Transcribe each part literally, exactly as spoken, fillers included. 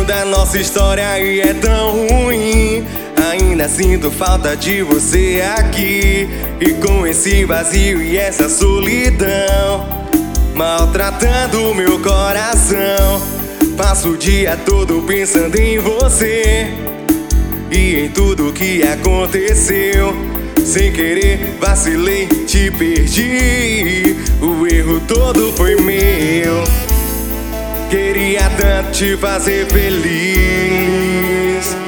da nossa história e é tão ruim. Ainda sinto falta de você aqui. E com esse vazio e essa solidão maltratando meu coração, passo o dia todo pensando em você e em tudo que aconteceu. Sem querer vacilei, te perdi. O erro todo foi meu. Queria tanto te fazer feliz,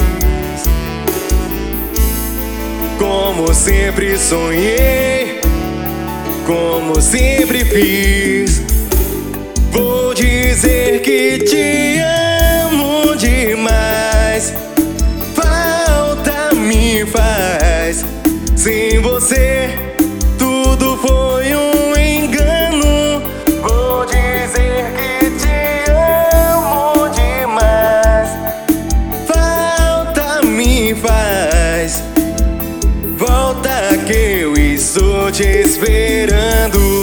como sempre sonhei, como sempre fiz. Vou dizer que te amo demais. Falta me faz. Sem você tudo foi um engano. Vou dizer que te amo demais. Falta me faz. Volta que eu estou te esperando.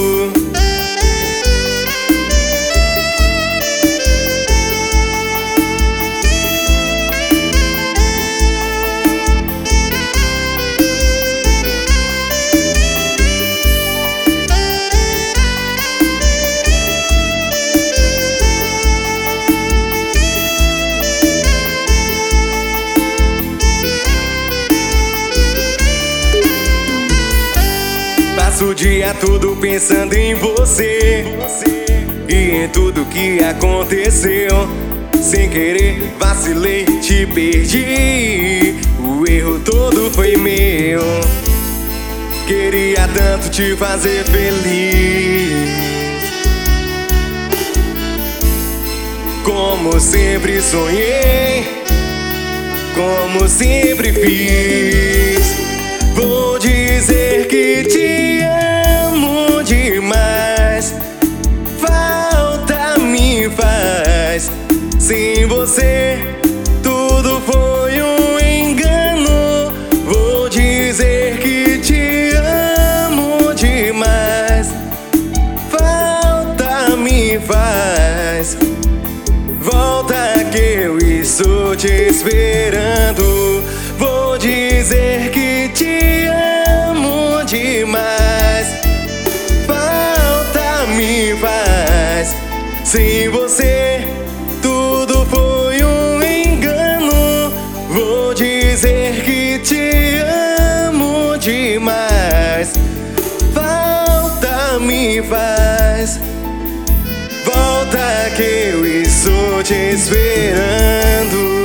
Passo o dia todo pensando em você e em tudo que aconteceu. Sem querer vacilei, te perdi. O erro todo foi meu. Queria tanto te fazer feliz, como sempre sonhei, como sempre fiz. Vou dizer que te amo demais. Falta me faz. Sem você tudo foi um engano. Vou dizer que te amo demais. Falta me faz. Volta que eu estou te esperando. Vou dizer que te amo demais. Falta me faz. Sem você tudo foi um engano. Vou dizer que te amo demais. Falta me faz. Volta que eu estou te esperando.